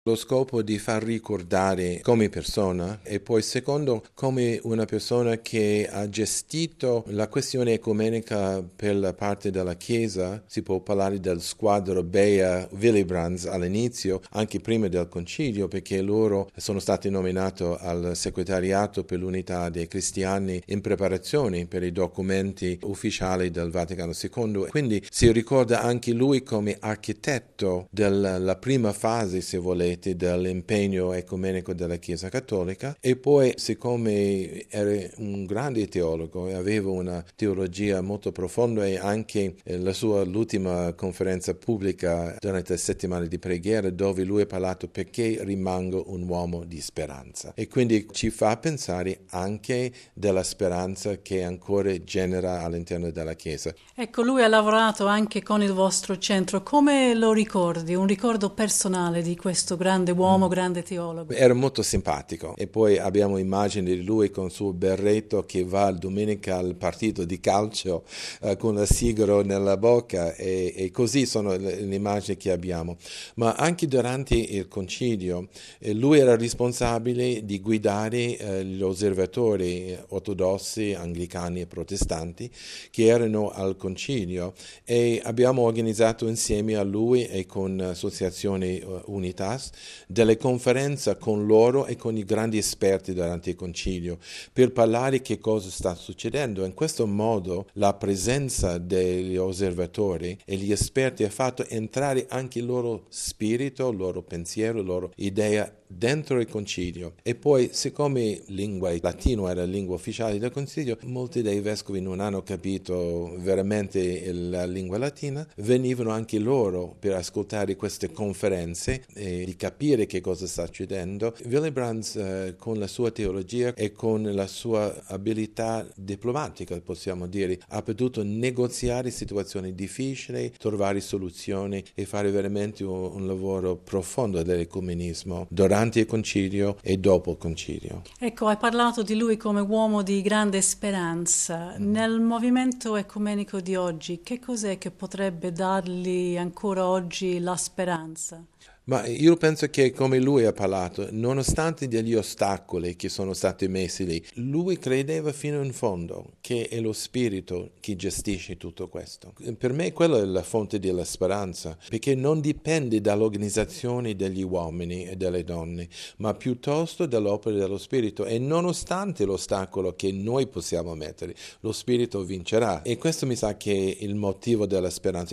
Lo scopo di far ricordare come persona e poi secondo come una persona che ha gestito la questione ecumenica per la parte della Chiesa. Si può parlare del squadro Bea Willebrands all'inizio, anche prima del concilio, perché loro sono stati nominati al segretariato per l'unità dei cristiani in preparazione per i documenti ufficiali del Vaticano II. Quindi si ricorda anche lui come architetto della prima fase, se volete, dell'impegno ecumenico della Chiesa Cattolica, e poi siccome era un grande teologo e aveva una teologia molto profonda, e anche l'ultima conferenza pubblica durante le settimane di preghiera, dove lui ha parlato perché rimango un uomo di speranza, e quindi ci fa pensare anche della speranza che ancora genera all'interno della Chiesa. Ecco, lui ha lavorato anche con il vostro centro. Come lo ricordi? Un ricordo personale di questo grande uomo, grande teologo? Era molto simpatico, e poi abbiamo immagini di lui con il suo berretto che va domenica al partito di calcio con il sigaro nella bocca, e così sono le immagini che abbiamo. Ma anche durante il concilio lui era responsabile di guidare gli osservatori ortodossi, anglicani e protestanti che erano al concilio, e abbiamo organizzato insieme a lui e con associazioni Unitas delle conferenze con loro e con i grandi esperti durante il concilio per parlare che cosa sta succedendo. In questo modo la presenza degli osservatori e gli esperti ha fatto entrare anche il loro spirito, il loro pensiero, la loro idea dentro il concilio. E poi, siccome lingua latino era la lingua ufficiale del concilio, molti dei vescovi non hanno capito veramente la lingua latina, venivano anche loro per ascoltare queste conferenze e di capire che cosa sta succedendo. Willebrands, con la sua teologia e con la sua abilità diplomatica, possiamo dire, ha potuto negoziare situazioni difficili, trovare soluzioni e fare veramente un lavoro profondo dell'ecumenismo durante il concilio e dopo il concilio. Ecco, hai parlato di lui come uomo di grande speranza. Nel movimento ecumenico di oggi, che cos'è che potrebbe dargli ancora oggi la speranza? Ma io penso che, come lui ha parlato, nonostante degli ostacoli che sono stati messi lì, lui credeva fino in fondo che è lo Spirito che gestisce tutto questo. Per me quella è la fonte della speranza, perché non dipende dall'organizzazione degli uomini e delle donne, ma piuttosto dall'opera dello Spirito, e nonostante l'ostacolo che noi possiamo mettere, lo Spirito vincerà. E questo mi sa che è il motivo della speranza.